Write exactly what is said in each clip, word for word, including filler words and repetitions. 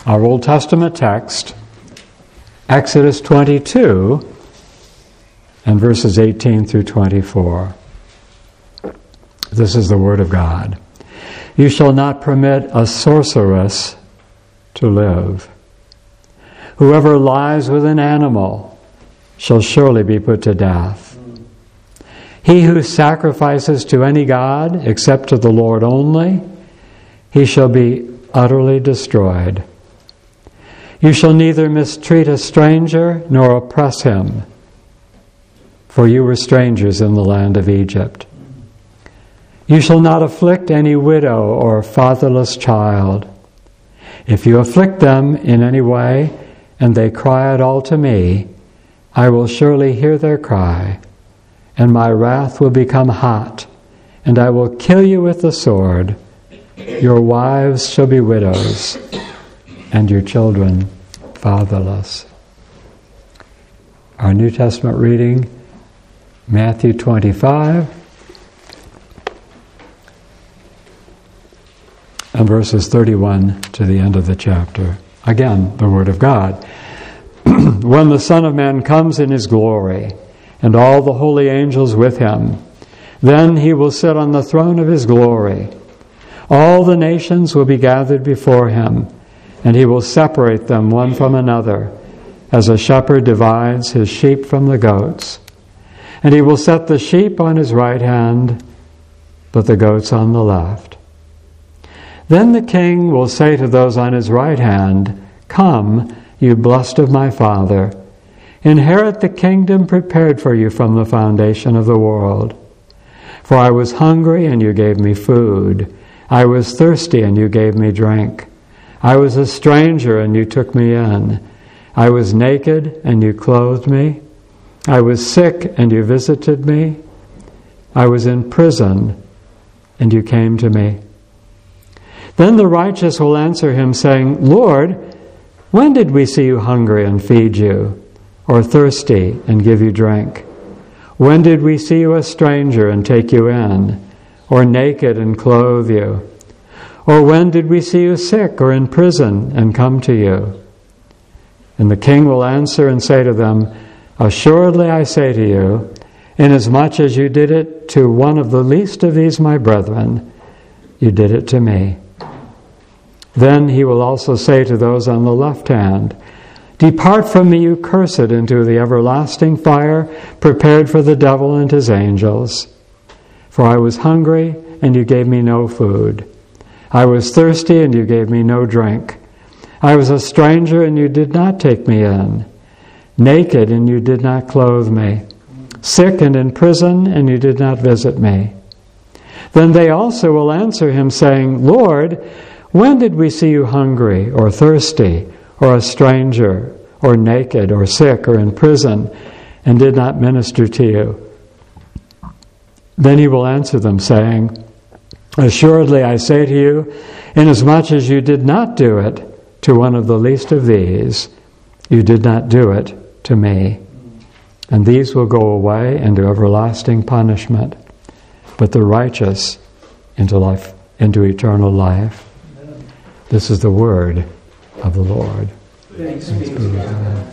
our Old Testament text, Exodus twenty-two, and verses eighteen through twenty-four. This is the Word of God. You shall not permit a sorceress to live. Whoever lies with an animal shall surely be put to death. He who sacrifices to any god except to the Lord only, he shall be utterly destroyed. You shall neither mistreat a stranger nor oppress him, for you were strangers in the land of Egypt. You shall not afflict any widow or fatherless child. If you afflict them in any way, and they cry at all to me, I will surely hear their cry, and my wrath will become hot, and I will kill you with the sword. Your wives shall be widows, and your children fatherless. Our New Testament reading, Matthew twenty-five, and verses thirty-one to the end of the chapter. Again, the Word of God. When the Son of Man comes in His glory, and all the holy angels with Him, then He will sit on the throne of His glory. All the nations will be gathered before Him, and He will separate them one from another, as a shepherd divides his sheep from the goats. And He will set the sheep on His right hand, but the goats on the left. Then the King will say to those on His right hand, Come, you blessed of my Father, inherit the kingdom prepared for you from the foundation of the world. For I was hungry, and you gave me food. I was thirsty, and you gave me drink. I was a stranger, and you took me in. I was naked, and you clothed me. I was sick, and you visited me. I was in prison, and you came to me. Then the righteous will answer Him, saying, Lord, when did we see you hungry and feed you, or thirsty and give you drink? When did we see you a stranger and take you in, or naked and clothe you? Or when did we see you sick or in prison and come to you? And the King will answer and say to them, Assuredly I say to you, inasmuch as you did it to one of the least of these my brethren, you did it to me. Then He will also say to those on the left hand, Depart from me, you cursed, into the everlasting fire prepared for the devil and his angels. For I was hungry, and you gave me no food. I was thirsty, and you gave me no drink. I was a stranger, and you did not take me in. Naked, and you did not clothe me. Sick and in prison, and you did not visit me. Then they also will answer Him, saying, Lord, when did we see you hungry, or thirsty, or a stranger, or naked, or sick, or in prison, and did not minister to you? Then He will answer them, saying, Assuredly I say to you, inasmuch as you did not do it to one of the least of these, you did not do it to me. And these will go away into everlasting punishment, but the righteous into life, into eternal life. This is the word of the Lord. Thanks be to God.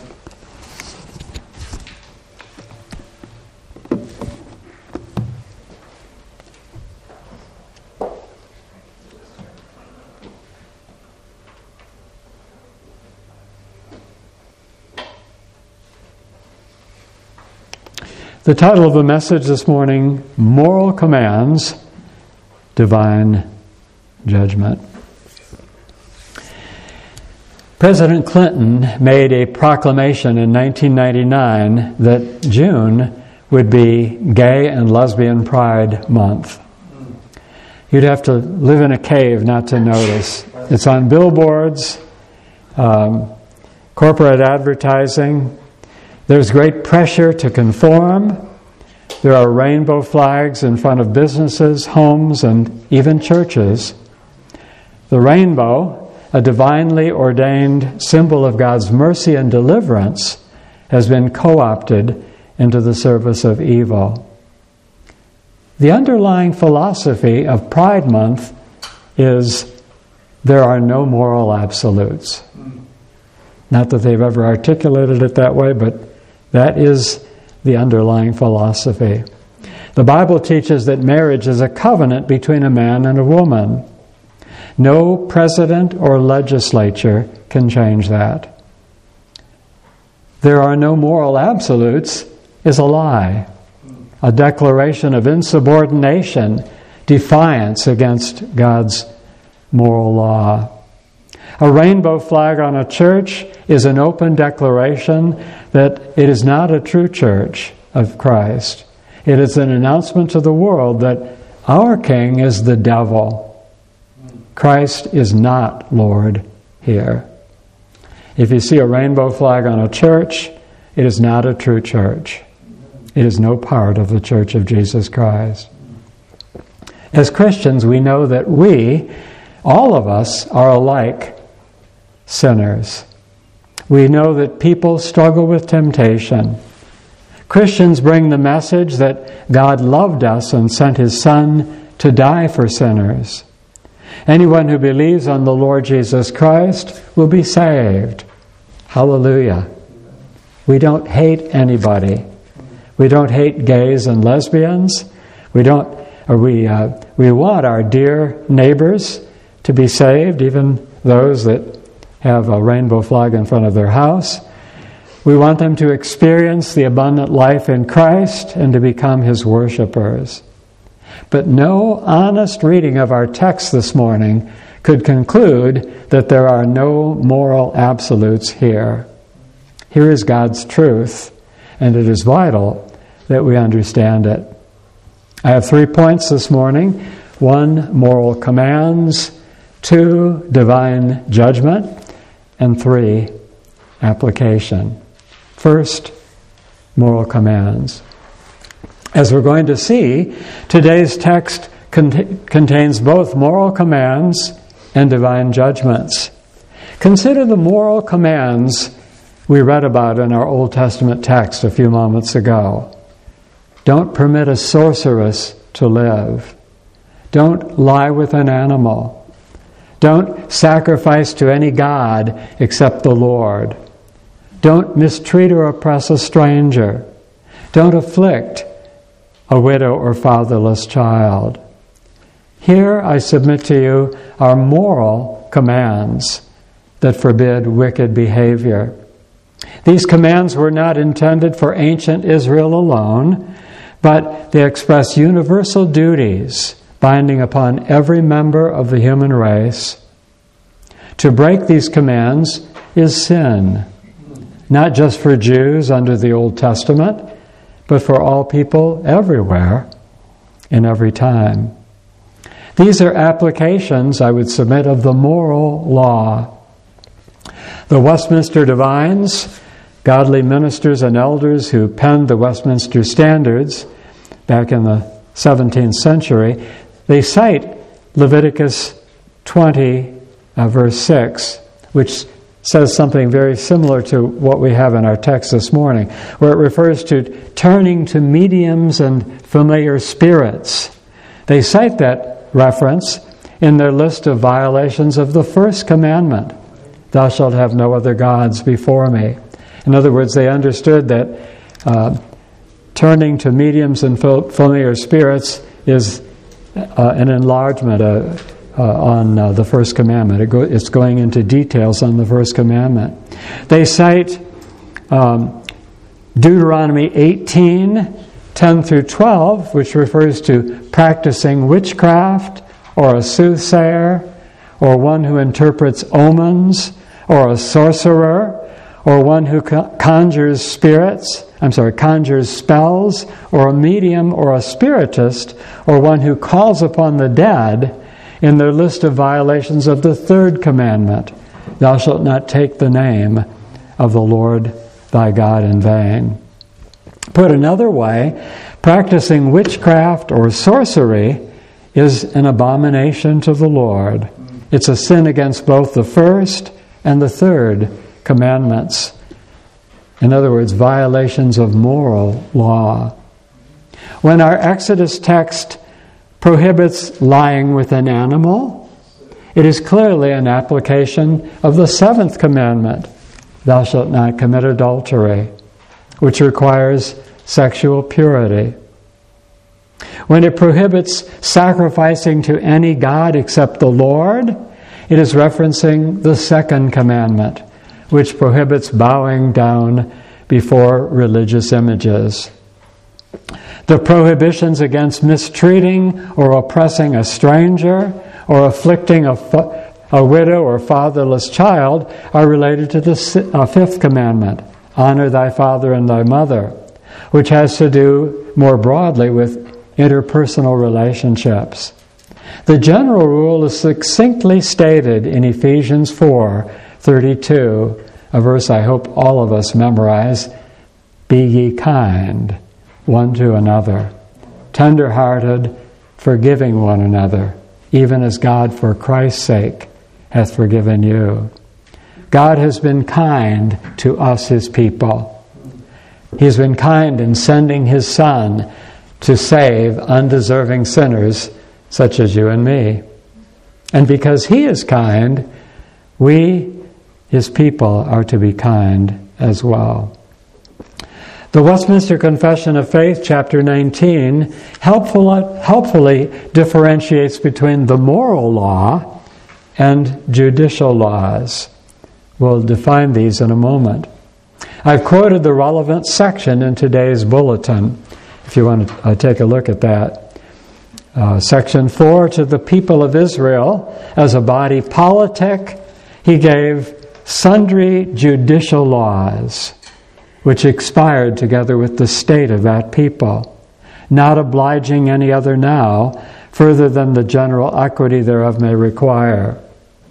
The title of the message this morning, Moral Commands, Divine Judgment. President Clinton made a proclamation in nineteen ninety-nine that June would be Gay and Lesbian Pride Month. You'd have to live in a cave not to notice. It's on billboards, um, corporate advertising. There's great pressure to conform. There are rainbow flags in front of businesses, homes, and even churches. The rainbow, a divinely ordained symbol of God's mercy and deliverance, has been co-opted into the service of evil. The underlying philosophy of Pride Month is there are no moral absolutes. Not that they've ever articulated it that way, but that is the underlying philosophy. The Bible teaches that marriage is a covenant between a man and a woman. No president or legislature can change that. There are no moral absolutes is a lie, a declaration of insubordination, defiance against God's moral law. A rainbow flag on a church is an open declaration that it is not a true church of Christ. It is an announcement to the world that our king is the devil. Christ is not Lord here. If you see a rainbow flag on a church, it is not a true church. It is no part of the Church of Jesus Christ. As Christians, we know that we, all of us, are alike sinners. We know that people struggle with temptation. Christians bring the message that God loved us and sent His Son to die for sinners. Anyone who believes on the Lord Jesus Christ will be saved. Hallelujah. We don't hate anybody. We don't hate gays and lesbians. We don't. Or we uh, we want our dear neighbors to be saved, even those that have a rainbow flag in front of their house. We want them to experience the abundant life in Christ and to become His worshipers. But no honest reading of our text this morning could conclude that there are no moral absolutes here. Here is God's truth, and it is vital that we understand it. I have three points this morning. One, moral commands. Two, divine judgment. And three, application. First, moral commands. As we're going to see, today's text cont- contains both moral commands and divine judgments. Consider the moral commands we read about in our Old Testament text a few moments ago. Don't permit a sorceress to live. Don't lie with an animal. Don't sacrifice to any god except the Lord. Don't mistreat or oppress a stranger. Don't afflict a widow or fatherless child. Here, I submit to you, are moral commands that forbid wicked behavior. These commands were not intended for ancient Israel alone, but they express universal duties binding upon every member of the human race. To break these commands is sin, not just for Jews under the Old Testament, but for all people everywhere, in every time. These are applications, I would submit, of the moral law. The Westminster Divines, godly ministers and elders who penned the Westminster Standards back in the seventeenth century, they cite Leviticus twenty, uh, verse six, which says something very similar to what we have in our text this morning, where it refers to turning to mediums and familiar spirits. They cite that reference in their list of violations of the first commandment, thou shalt have no other gods before me. In other words, they understood that uh, turning to mediums and familiar spirits is uh, an enlargement uh, uh, on uh, the first commandment. It go, it's going into details on the first commandment. They cite um, Deuteronomy eighteen, ten through twelve, which refers to practicing witchcraft, or a soothsayer, or one who interprets omens, or a sorcerer, or one who conjures spirits, I'm sorry, conjures spells, or a medium or a spiritist, or one who calls upon the dead, in their list of violations of the third commandment, thou shalt not take the name of the Lord thy God in vain. Put another way, practicing witchcraft or sorcery is an abomination to the Lord. It's a sin against both the first and the third commandments. In other words, violations of moral law. When our Exodus text prohibits lying with an animal, It is clearly an application of the seventh commandment, thou shalt not commit adultery, which requires sexual purity. When it prohibits sacrificing to any god except the Lord, it is referencing the second commandment, which prohibits bowing down before religious images. The prohibitions against mistreating or oppressing a stranger or afflicting a, fa- a widow or fatherless child are related to the si- uh, fifth commandment, honor thy father and thy mother, which has to do more broadly with interpersonal relationships. The general rule is succinctly stated in Ephesians four thirty-two, a verse I hope all of us memorize. Be ye kind one to another, tender-hearted, forgiving one another, even as God for Christ's sake hath forgiven you. God has been kind to us, His people. He has been kind in sending His Son to save undeserving sinners such as you and me. And because He is kind, we, His people, are to be kind as well. The Westminster Confession of Faith, chapter nineteen, helpful, helpfully differentiates between the moral law and judicial laws. We'll define these in a moment. I've quoted the relevant section in today's bulletin, if you want to uh, take a look at that. Uh, section four, to the people of Israel, as a body politic, He gave sundry judicial laws, which expired together with the state of that people, not obliging any other now, further than the general equity thereof may require.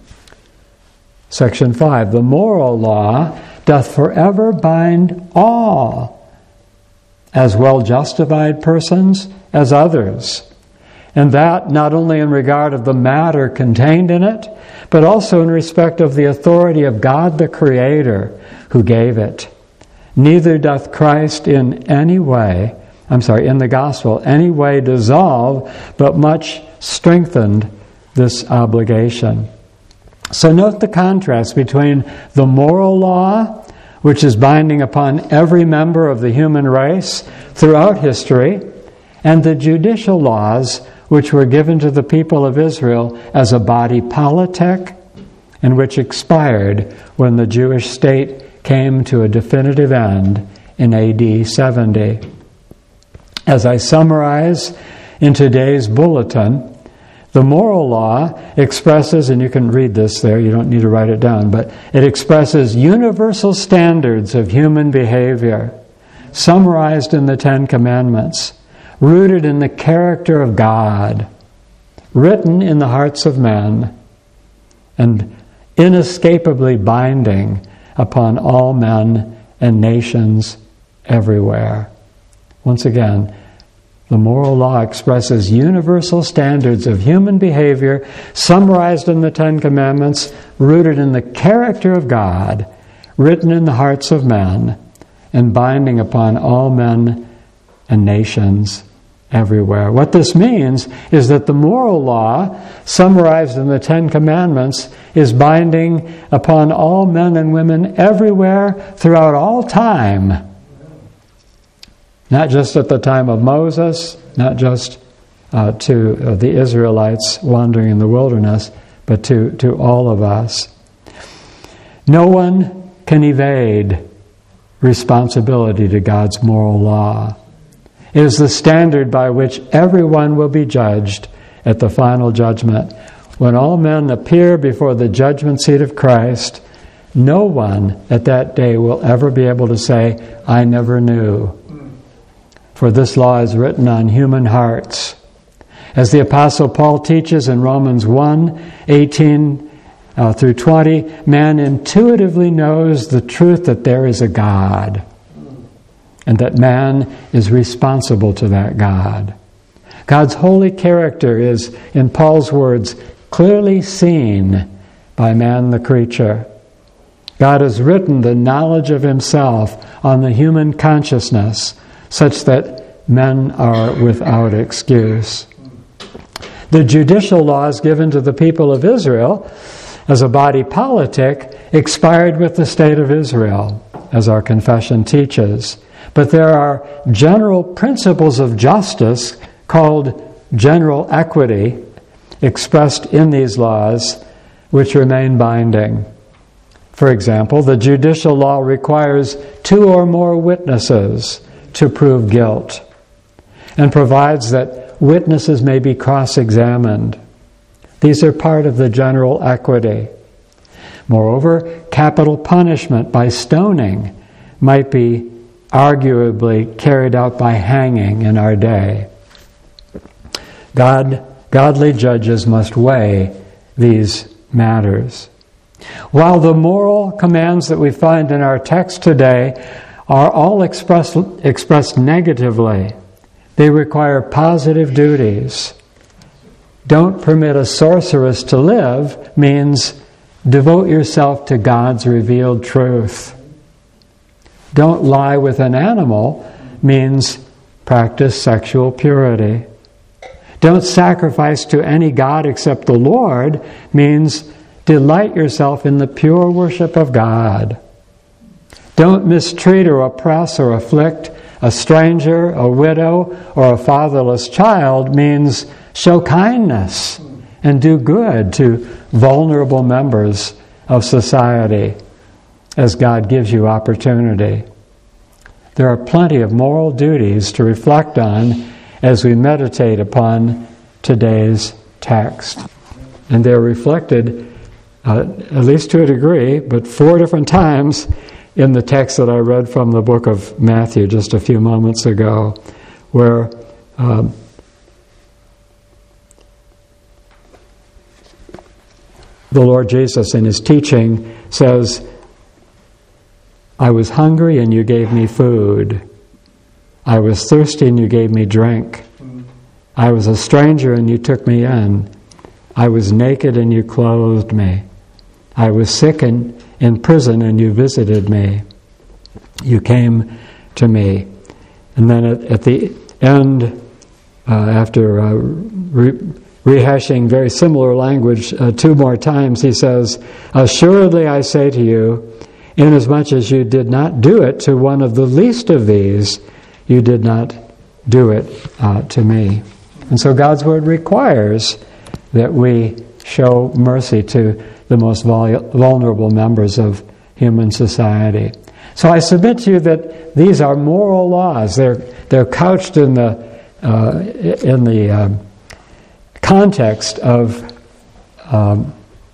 Section five, the moral law doth forever bind all, as well justified persons as others, and that not only in regard of the matter contained in it, but also in respect of the authority of God the Creator who gave it. Neither doth Christ in any way, I'm sorry, in the gospel, any way dissolve, but much strengthened this obligation. So note the contrast between the moral law, which is binding upon every member of the human race throughout history, and the judicial laws which were given to the people of Israel as a body politic, and which expired when the Jewish state came to a definitive end in A D seventy. As I summarize in today's bulletin, the moral law expresses, and you can read this there, you don't need to write it down, but it expresses universal standards of human behavior, summarized in the Ten Commandments, rooted in the character of God, written in the hearts of men, and inescapably binding upon all men and nations everywhere. Once again, the moral law expresses universal standards of human behavior summarized in the Ten Commandments, rooted in the character of God, written in the hearts of men, and binding upon all men and nations everywhere. What this means is that the moral law, summarized in the Ten Commandments, is binding upon all men and women everywhere throughout all time. Not just at the time of Moses, not just uh, to uh, the Israelites wandering in the wilderness, but to, to all of us. No one can evade responsibility to God's moral law. It is the standard by which everyone will be judged at the final judgment. When all men appear before the judgment seat of Christ, no one at that day will ever be able to say, I never knew. For this law is written on human hearts. As the Apostle Paul teaches in Romans one, eighteen uh, through twenty, man intuitively knows the truth that there is a God, and that man is responsible to that God. God's holy character is, in Paul's words, clearly seen by man the creature. God has written the knowledge of Himself on the human consciousness, such that men are without excuse. The judicial laws given to the people of Israel as a body politic expired with the state of Israel, as our confession teaches. But there are general principles of justice called general equity expressed in these laws, which remain binding. For example, the judicial law requires two or more witnesses to prove guilt and provides that witnesses may be cross-examined. These are part of the general equity. Moreover, capital punishment by stoning might be arguably carried out by hanging in our day. God, godly judges must weigh these matters. While the moral commands that we find in our text today are all expressed, expressed negatively, they require positive duties. Don't permit a sorceress to live means devote yourself to God's revealed truth. Don't lie with an animal means practice sexual purity. Don't sacrifice to any god except the Lord means delight yourself in the pure worship of God. Don't mistreat or oppress or afflict a stranger, a widow, or a fatherless child means show kindness and do good to vulnerable members of society as God gives you opportunity. There are plenty of moral duties to reflect on as we meditate upon today's text. And they're reflected, uh, at least to a degree, but four different times in the text that I read from the book of Matthew just a few moments ago, where um, the Lord Jesus in his teaching says, I was hungry and you gave me food. I was thirsty and you gave me drink. I was a stranger and you took me in. I was naked and you clothed me. I was sick and in prison and you visited me. You came to me. And then at, at the end, uh, after uh, re- rehashing very similar language uh, two more times, he says, assuredly I say to you, inasmuch as you did not do it to one of the least of these, you did not do it uh, to me. And so God's Word requires that we show mercy to the most vulnerable members of human society. So I submit to you that these are moral laws. They're they're couched in the uh, in the um, context of, um,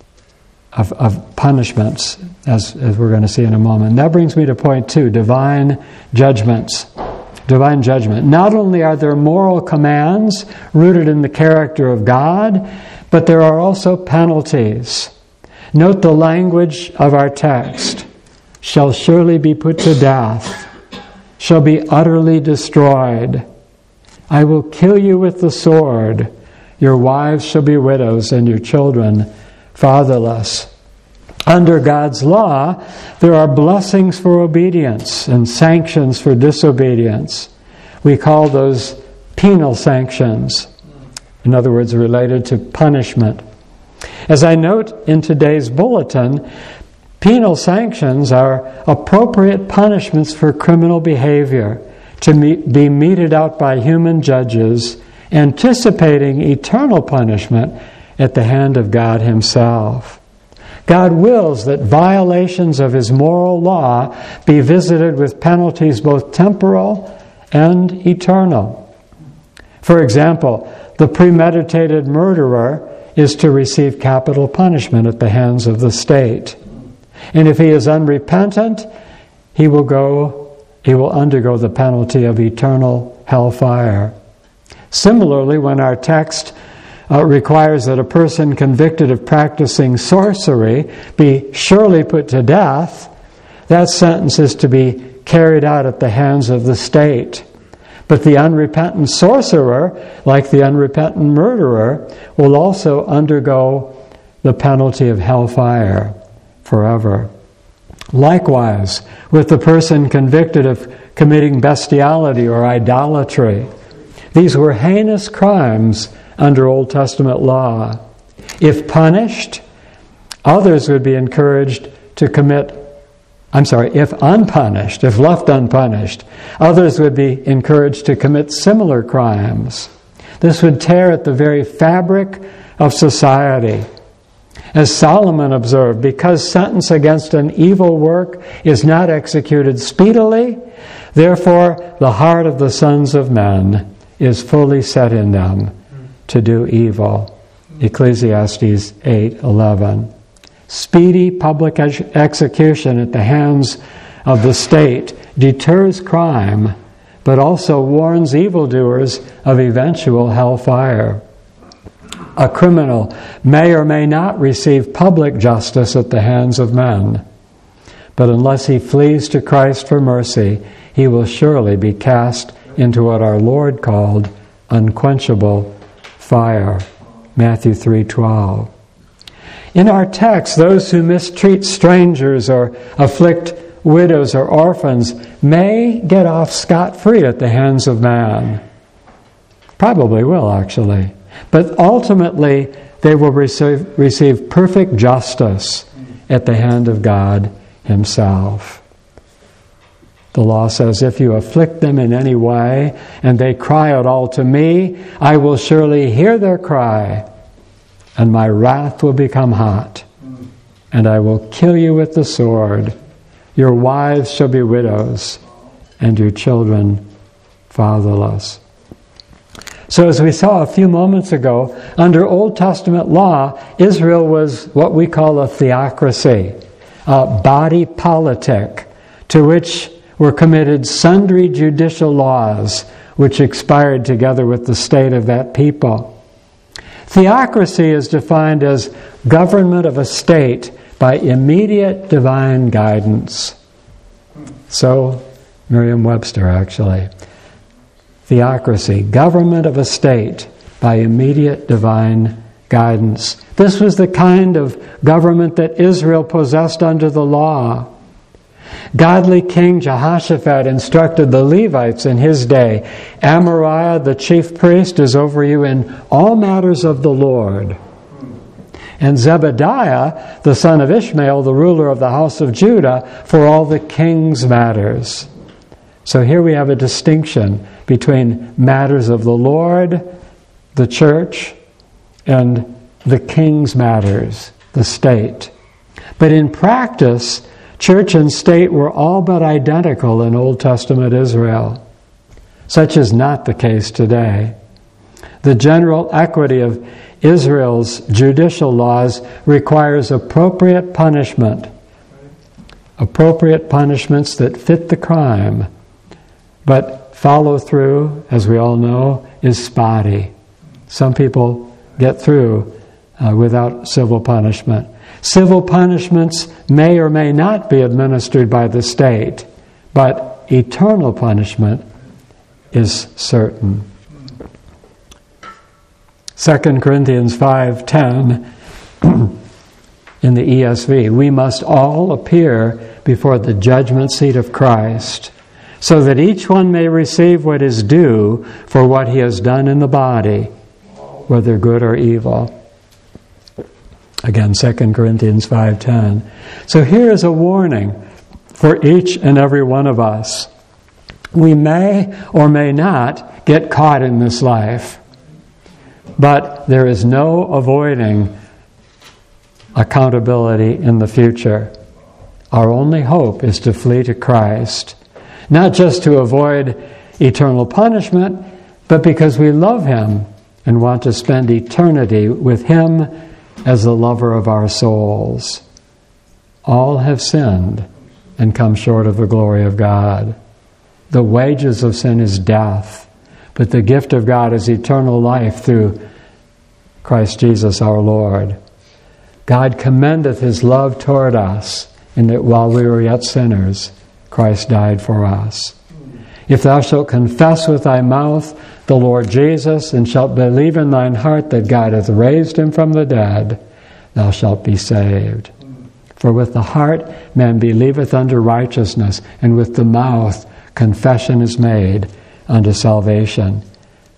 of of punishments, as as we're going to see in a moment. And that brings me to point two: divine judgments. Divine judgment. Not only are there moral commands rooted in the character of God, but there are also penalties. Note the language of our text. Shall surely be put to death. Shall be utterly destroyed. I will kill you with the sword. Your wives shall be widows and your children fatherless. Under God's law, there are blessings for obedience and sanctions for disobedience. We call those penal sanctions. In other words, related to punishment. As I note in today's bulletin, penal sanctions are appropriate punishments for criminal behavior to be meted out by human judges, anticipating eternal punishment at the hand of God Himself. God wills that violations of His moral law be visited with penalties both temporal and eternal. For example, the premeditated murderer is to receive capital punishment at the hands of the state. And if he is unrepentant, he will go, he will undergo the penalty of eternal hellfire. Similarly, when our text Uh, requires that a person convicted of practicing sorcery be surely put to death, that sentence is to be carried out at the hands of the state. But the unrepentant sorcerer, like the unrepentant murderer, will also undergo the penalty of hellfire forever. Likewise, with the person convicted of committing bestiality or idolatry, these were heinous crimes under Old Testament law. If punished, others would be encouraged to commit, I'm sorry, if unpunished, if left unpunished, others would be encouraged to commit similar crimes. This would tear at the very fabric of society. As Solomon observed, because sentence against an evil work is not executed speedily, therefore the heart of the sons of men is fully set in them to do evil. Ecclesiastes eight eleven. Speedy public ex- execution at the hands of the state deters crime, but also warns evildoers of eventual hellfire. A criminal may or may not receive public justice at the hands of men, but unless he flees to Christ for mercy, he will surely be cast into what our Lord called unquenchable fire. Matthew three twelve. In our text, those who mistreat strangers or afflict widows or orphans may get off scot-free at the hands of man. Probably will, actually. But ultimately, they will receive, receive perfect justice at the hand of God Himself. The law says, if you afflict them in any way, and they cry out all to me, I will surely hear their cry, and my wrath will become hot, and I will kill you with the sword. Your wives shall be widows, and your children fatherless. So as we saw a few moments ago, under Old Testament law, Israel was what we call a theocracy, a body politic, to which were committed sundry judicial laws, which expired together with the state of that people. Theocracy is defined as government of a state by immediate divine guidance. So, Merriam-Webster actually. Theocracy, government of a state by immediate divine guidance. This was the kind of government that Israel possessed under the law. Godly King Jehoshaphat instructed the Levites in his day, Amariah, the chief priest, is over you in all matters of the Lord. And Zebediah, the son of Ishmael, the ruler of the house of Judah, for all the king's matters. So here we have a distinction between matters of the Lord, the church, and the king's matters, the state. But in practice, church and state were all but identical in Old Testament Israel. Such is not the case today. The general equity of Israel's judicial laws requires appropriate punishment, appropriate punishments that fit the crime, but follow through, as we all know, is spotty. Some people get through uh, without civil punishment. Civil punishments may or may not be administered by the state, but eternal punishment is certain. Second Corinthians five ten in the E S V, we must all appear before the judgment seat of Christ, so that each one may receive what is due for what he has done in the body, whether good or evil. Again, Second Corinthians five ten. So here is a warning for each and every one of us. We may or may not get caught in this life, but there is no avoiding accountability in the future. Our only hope is to flee to Christ, not just to avoid eternal punishment, but because we love Him and want to spend eternity with Him as the lover of our souls. All have sinned and come short of the glory of God. The wages of sin is death, but the gift of God is eternal life through Christ Jesus our Lord. God commendeth His love toward us, in that while we were yet sinners, Christ died for us. If thou shalt confess with thy mouth the Lord Jesus, and shalt believe in thine heart that God hath raised Him from the dead, thou shalt be saved. For with the heart man believeth unto righteousness, and with the mouth confession is made unto salvation.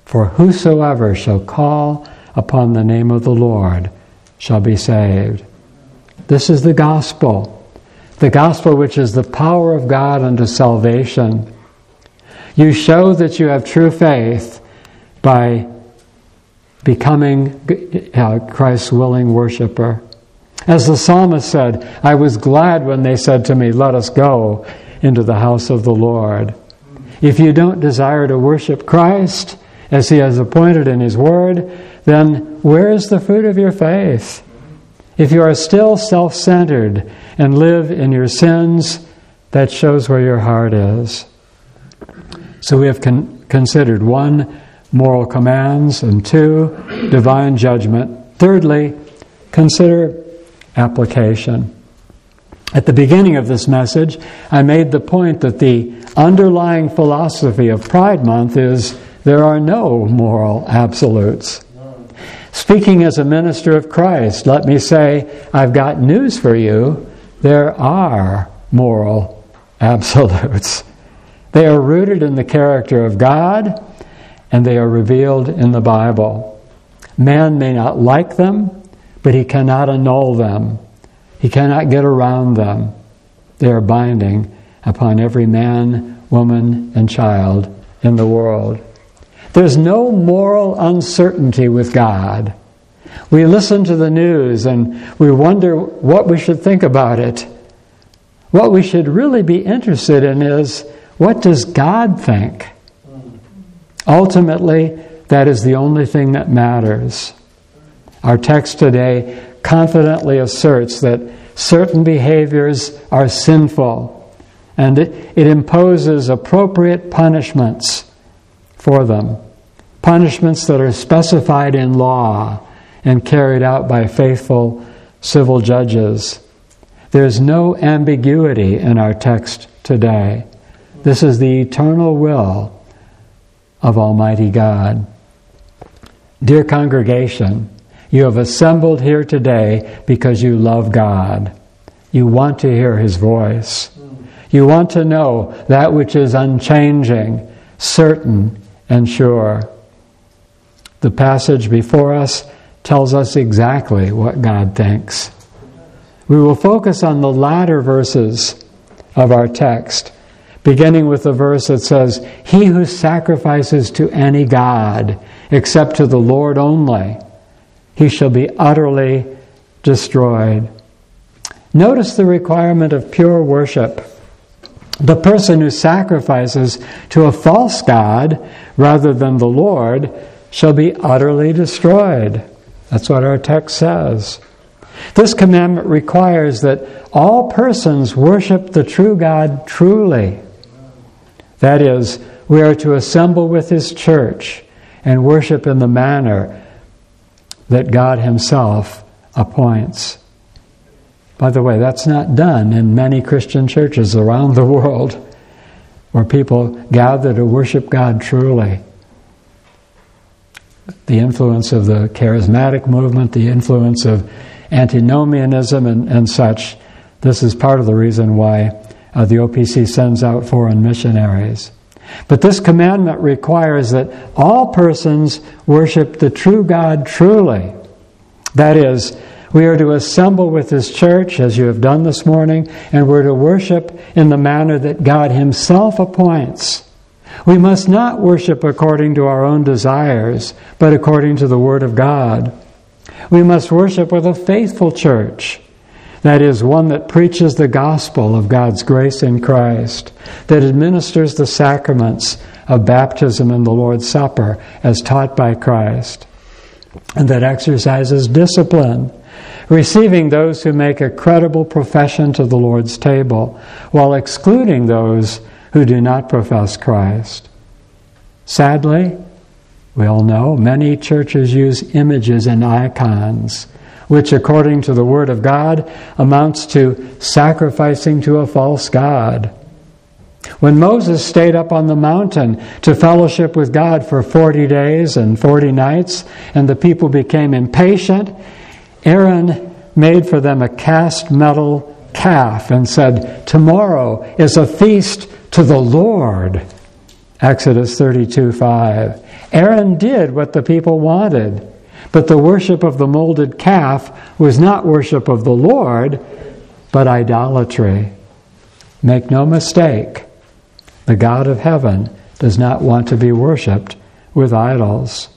For whosoever shall call upon the name of the Lord shall be saved. This is the gospel. The gospel which is the power of God unto salvation. You show that you have true faith by becoming Christ's willing worshiper. As the psalmist said, I was glad when they said to me, let us go into the house of the Lord. If you don't desire to worship Christ as he has appointed in his word, then where is the fruit of your faith? If you are still self-centered and live in your sins, that shows where your heart is. So we have con- considered one, moral commands, and two, divine judgment. Thirdly, consider application. At the beginning of this message, I made the point that the underlying philosophy of Pride Month is there are no moral absolutes. Speaking as a minister of Christ, let me say, I've got news for you. There are moral absolutes. They are rooted in the character of God, and they are revealed in the Bible. Man may not like them, but he cannot annul them. He cannot get around them. They are binding upon every man, woman, and child in the world. There's no moral uncertainty with God. We listen to the news and we wonder what we should think about it. What we should really be interested in is, what does God think? Ultimately, that is the only thing that matters. Our text today confidently asserts that certain behaviors are sinful, and it, it imposes appropriate punishments for them. Punishments that are specified in law and carried out by faithful civil judges. There's no ambiguity in our text today. This is the eternal will of Almighty God. Dear congregation, you have assembled here today because you love God. You want to hear His voice. You want to know that which is unchanging, certain, and sure. The passage before us tells us exactly what God thinks. We will focus on the latter verses of our text, beginning with the verse that says, "He who sacrifices to any god except to the Lord only, he shall be utterly destroyed." Notice the requirement of pure worship. The person who sacrifices to a false god rather than the Lord shall be utterly destroyed. That's what our text says. This commandment requires that all persons worship the true God truly. That is, we are to assemble with His church and worship in the manner that God Himself appoints. By the way, that's not done in many Christian churches around the world where people gather to worship God truly. The influence of the charismatic movement, the influence of antinomianism and, and such, this is part of the reason why uh, the O P C sends out foreign missionaries. But this commandment requires that all persons worship the true God truly. That is, we are to assemble with His church, as you have done this morning, and we're to worship in the manner that God Himself appoints. We must not worship according to our own desires, but according to the Word of God. We must worship with a faithful church, that is, one that preaches the gospel of God's grace in Christ, that administers the sacraments of baptism and the Lord's Supper as taught by Christ, and that exercises discipline, receiving those who make a credible profession to the Lord's table, while excluding those who do not profess Christ. Sadly, we all know many churches use images and icons, which according to the Word of God amounts to sacrificing to a false god. When Moses stayed up on the mountain to fellowship with God for forty days and forty nights, and the people became impatient, Aaron made for them a cast metal calf and said, "Tomorrow is a feast to the Lord." Exodus thirty-two five. Aaron did what the people wanted, but the worship of the molded calf was not worship of the Lord, but idolatry. Make no mistake, the God of heaven does not want to be worshipped with idols.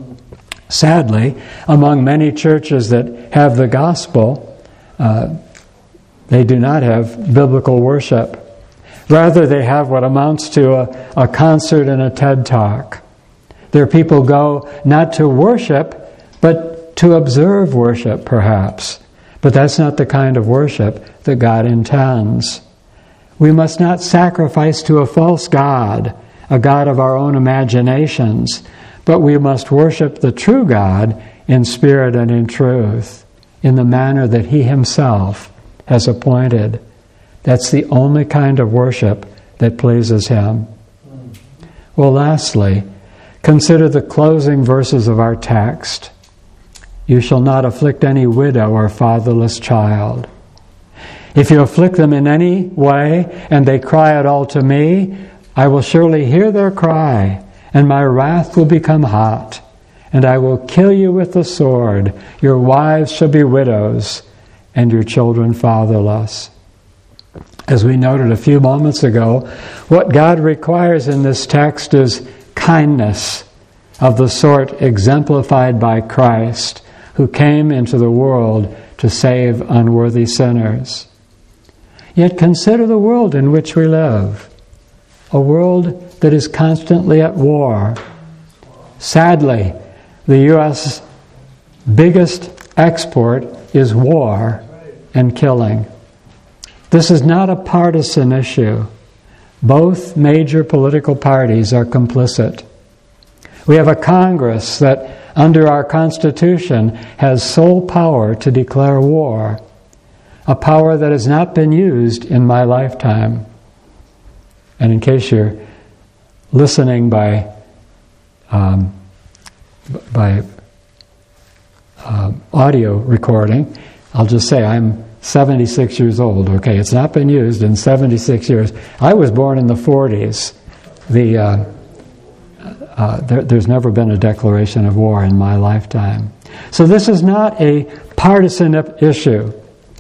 Sadly, among many churches that have the gospel, uh, they do not have biblical worship. Rather, they have what amounts to a, a concert and a TED Talk. Their people go not to worship, but to observe worship, perhaps. But that's not the kind of worship that God intends. We must not sacrifice to a false god, a god of our own imaginations, but we must worship the true God in spirit and in truth, in the manner that He Himself has appointed. That's the only kind of worship that pleases Him. Well, lastly, consider the closing verses of our text. You shall not afflict any widow or fatherless child. If you afflict them in any way, and they cry at all to me, I will surely hear their cry, and my wrath will become hot, and I will kill you with the sword. Your wives shall be widows, and your children fatherless. As we noted a few moments ago, what God requires in this text is kindness of the sort exemplified by Christ, who came into the world to save unworthy sinners. Yet consider the world in which we live, a world that is constantly at war. Sadly, the U S biggest export is war and killing. This is not a partisan issue. Both major political parties are complicit. We have a Congress that, under our Constitution, has sole power to declare war, a power that has not been used in my lifetime. And in case you're listening by um, by um, audio recording, I'll just say I'm seventy-six years old. Okay, it's not been used in seventy-six years. I was born in the forties. The uh, uh, there, there's never been a declaration of war in my lifetime. So this is not a partisan issue.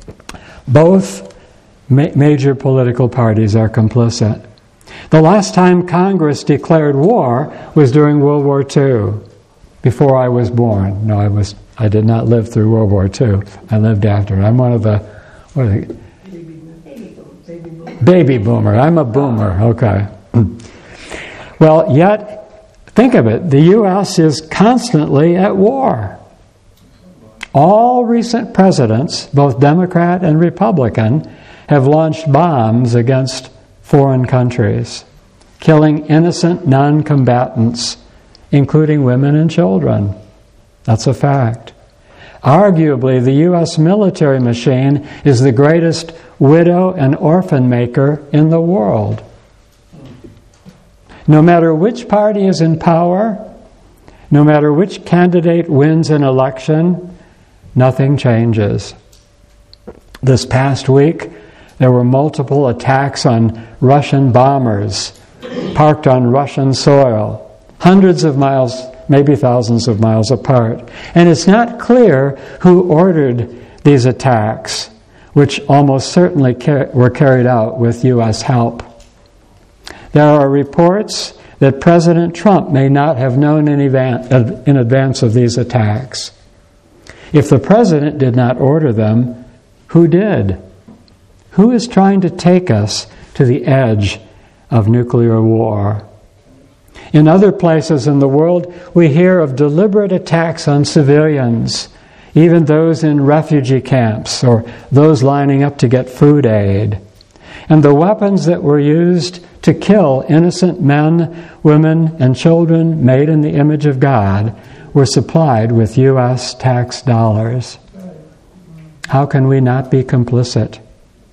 Both ma- major political parties are complicit. The last time Congress declared war was during World War Two, before I was born. No, I was. I did not live through World War Two. I lived after it. I'm one of the, what are they? Baby, baby, baby boomer. Baby boomer. I'm a boomer. Okay. Well, yet, think of it. The U S is constantly at war. All recent presidents, both Democrat and Republican, have launched bombs against foreign countries, killing innocent non-combatants, including women and children. That's a fact. Arguably, the U S military machine is the greatest widow and orphan maker in the world. No matter which party is in power, no matter which candidate wins an election, nothing changes. This past week, there were multiple attacks on Russian bombers parked on Russian soil, hundreds of miles, maybe thousands of miles apart. And it's not clear who ordered these attacks, which almost certainly car- were carried out with U S help. There are reports that President Trump may not have known in, evan- in advance of these attacks. If the president did not order them, who did? Who is trying to take us to the edge of nuclear war? In other places in the world, we hear of deliberate attacks on civilians, even those in refugee camps or those lining up to get food aid. And the weapons that were used to kill innocent men, women, and children made in the image of God were supplied with U S tax dollars. How can we not be complicit?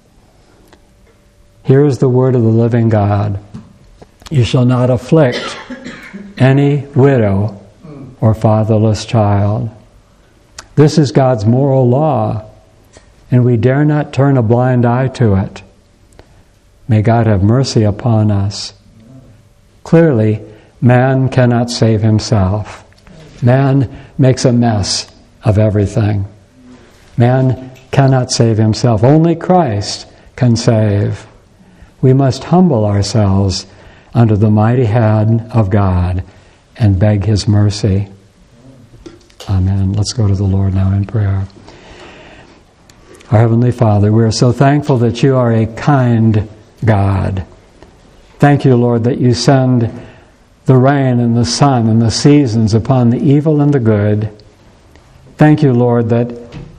Here is the word of the living God. You shall not afflict any widow or fatherless child. This is God's moral law, and we dare not turn a blind eye to it. May God have mercy upon us. Clearly, Man cannot save himself. Man makes a mess of everything. Man cannot save himself. Only Christ can save. We must humble ourselves under the mighty hand of God and beg His mercy. Amen. Let's go to the Lord now in prayer. Our Heavenly Father, we are so thankful that You are a kind God. Thank You, Lord, that You send the rain and the sun and the seasons upon the evil and the good. Thank You, Lord, that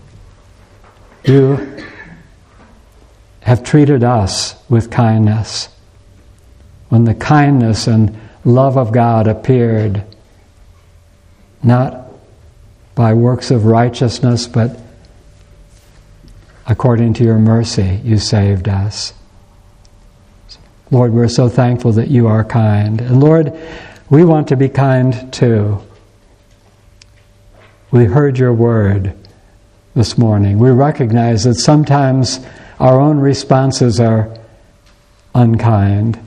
You have treated us with kindness. When the kindness and love of God appeared, not by works of righteousness, but according to Your mercy, You saved us. Lord, we're so thankful that You are kind. And Lord, we want to be kind too. We heard Your word this morning. We recognize that sometimes our own responses are unkind.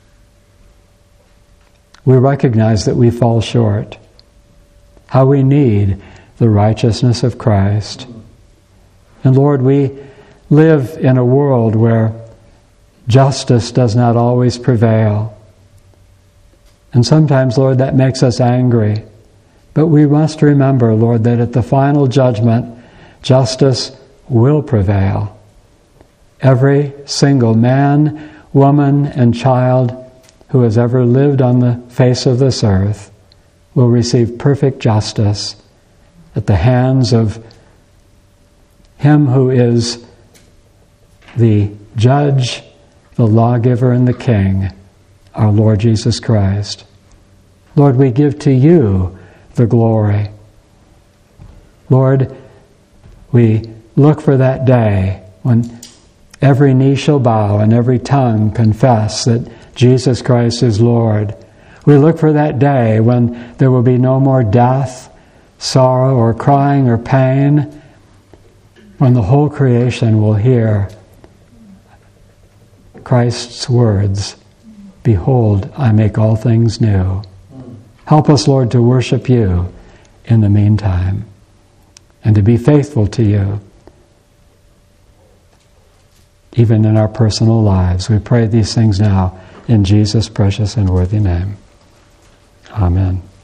We recognize that we fall short. How we need the righteousness of Christ. And Lord, we live in a world where justice does not always prevail. And sometimes, Lord, that makes us angry. But we must remember, Lord, that at the final judgment, justice will prevail. Every single man, woman, and child who has ever lived on the face of this earth will receive perfect justice at the hands of Him who is the judge, the lawgiver, and the King, our Lord Jesus Christ. Lord, we give to You the glory. Lord, we look for that day when every knee shall bow and every tongue confess that Jesus Christ is Lord. We look for that day when there will be no more death, sorrow, or crying, or pain, when the whole creation will hear Christ's words, "Behold, I make all things new." Help us, Lord, to worship You in the meantime and to be faithful to You, even in our personal lives. We pray these things now in Jesus' precious and worthy name. Amen.